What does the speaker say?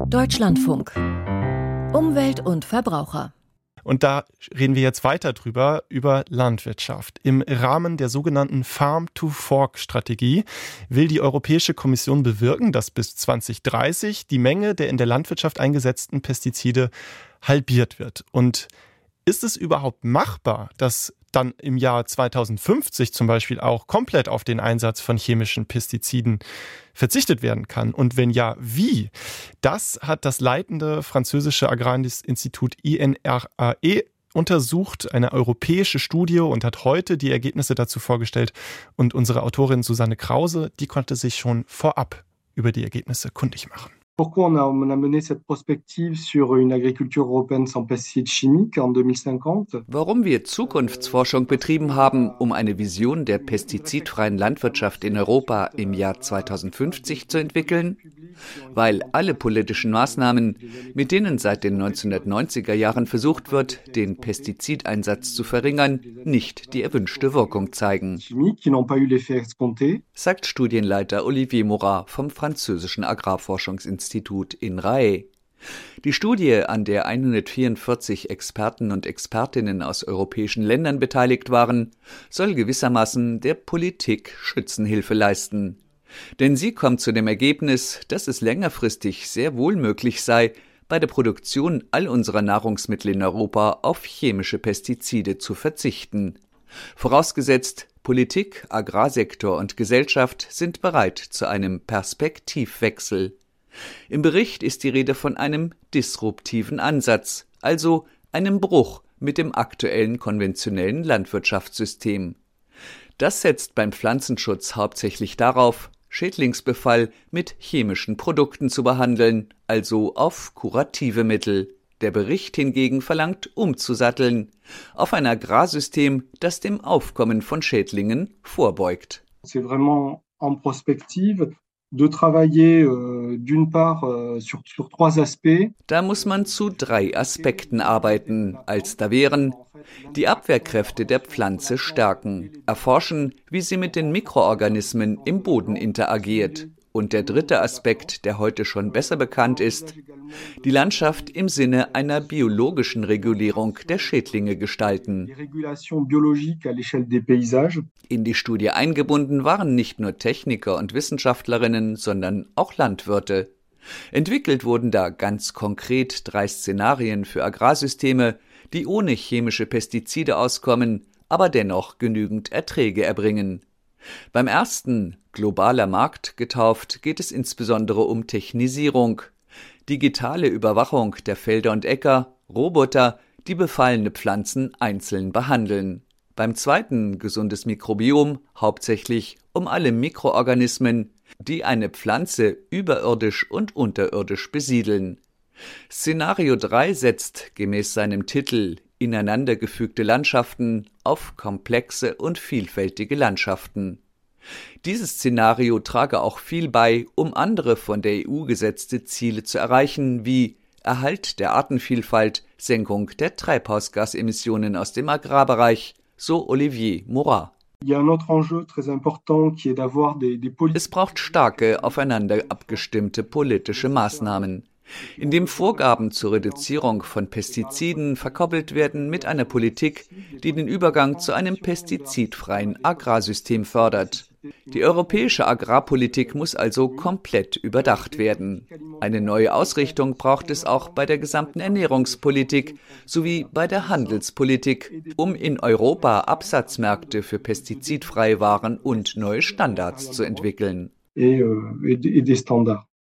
Deutschlandfunk. Umwelt und Verbraucher. Und da reden wir jetzt weiter drüber, über Landwirtschaft. Im Rahmen der sogenannten Farm-to-Fork-Strategie will die Europäische Kommission bewirken, dass bis 2030 die Menge der in der Landwirtschaft eingesetzten Pestizide halbiert wird. Und ist es überhaupt machbar, dass dann im Jahr 2050 zum Beispiel auch komplett auf den Einsatz von chemischen Pestiziden verzichtet werden kann? Und wenn ja, wie? Das hat das leitende französische Agrarinstitut INRAE untersucht, eine europäische Studie, und hat heute die Ergebnisse dazu vorgestellt. Und unsere Autorin Susanne Krause, die konnte sich schon vorab über die Ergebnisse kundig machen. Pourquoi on a mené cette prospective sur une agriculture européenne sans pesticides chimiques en 2050? Warum wir Zukunftsforschung betrieben haben, um eine Vision der pestizidfreien Landwirtschaft in Europa im Jahr 2050 zu entwickeln? Weil alle politischen Maßnahmen, mit denen seit den 1990er Jahren versucht wird, den Pestizideinsatz zu verringern, nicht die erwünschte Wirkung zeigen, sagt Studienleiter Olivier Morat vom französischen Agrarforschungsinstitut INRAE. Die Studie, an der 144 Experten und Expertinnen aus europäischen Ländern beteiligt waren, soll gewissermaßen der Politik Schützenhilfe leisten. Denn sie kommt zu dem Ergebnis, dass es längerfristig sehr wohl möglich sei, bei der Produktion all unserer Nahrungsmittel in Europa auf chemische Pestizide zu verzichten. Vorausgesetzt, Politik, Agrarsektor und Gesellschaft sind bereit zu einem Perspektivwechsel. Im Bericht ist die Rede von einem disruptiven Ansatz, also einem Bruch mit dem aktuellen konventionellen Landwirtschaftssystem. Das setzt beim Pflanzenschutz hauptsächlich darauf, Schädlingsbefall mit chemischen Produkten zu behandeln, also auf kurative Mittel. Der Bericht hingegen verlangt, umzusatteln auf ein Agrarsystem, das dem Aufkommen von Schädlingen vorbeugt. C'est vraiment en prospective de travailler d'une part sur trois aspects. Da muss man zu 3 Aspekten arbeiten, als da wären: die Abwehrkräfte der Pflanze stärken, erforschen, wie sie mit den Mikroorganismen im Boden interagiert. Und der 3. Aspekt, der heute schon besser bekannt ist: die Landschaft im Sinne einer biologischen Regulierung der Schädlinge gestalten. In die Studie eingebunden waren nicht nur Techniker und Wissenschaftlerinnen, sondern auch Landwirte. Entwickelt wurden da ganz konkret 3 Szenarien für Agrarsysteme, die ohne chemische Pestizide auskommen, aber dennoch genügend Erträge erbringen. Beim ersten, globaler Markt getauft, geht es insbesondere um Technisierung, digitale Überwachung der Felder und Äcker, Roboter, die befallene Pflanzen einzeln behandeln. Beim zweiten, gesundes Mikrobiom, hauptsächlich um alle Mikroorganismen, die eine Pflanze überirdisch und unterirdisch besiedeln. Szenario 3 setzt, gemäß seinem Titel Ineinandergefügte Landschaften, auf komplexe und vielfältige Landschaften. Dieses Szenario trage auch viel bei, um andere von der EU gesetzte Ziele zu erreichen, wie Erhalt der Artenvielfalt, Senkung der Treibhausgasemissionen aus dem Agrarbereich, so Olivier Morat. Es braucht starke, aufeinander abgestimmte politische Maßnahmen, indem Vorgaben zur Reduzierung von Pestiziden verkoppelt werden mit einer Politik, die den Übergang zu einem pestizidfreien Agrarsystem fördert. Die europäische Agrarpolitik muss also komplett überdacht werden. Eine neue Ausrichtung braucht es auch bei der gesamten Ernährungspolitik sowie bei der Handelspolitik, um in Europa Absatzmärkte für pestizidfreie Waren und neue Standards zu entwickeln. Et des standards.